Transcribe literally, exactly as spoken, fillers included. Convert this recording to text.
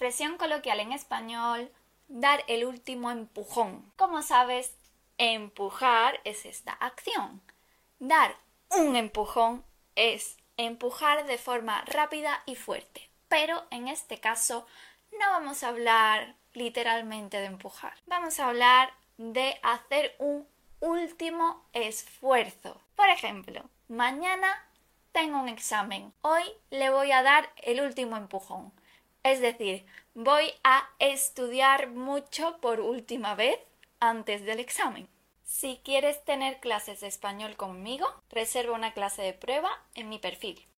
Expresión coloquial en español, dar el último empujón. Como sabes, empujar es esta acción. Dar un empujón es empujar de forma rápida y fuerte. Pero en este caso no vamos a hablar literalmente de empujar. Vamos a hablar de hacer un último esfuerzo. Por ejemplo, mañana tengo un examen. Hoy le voy a dar el último empujón. Es decir, voy a estudiar mucho por última vez antes del examen. Si quieres tener clases de español conmigo, reserva una clase de prueba en mi perfil.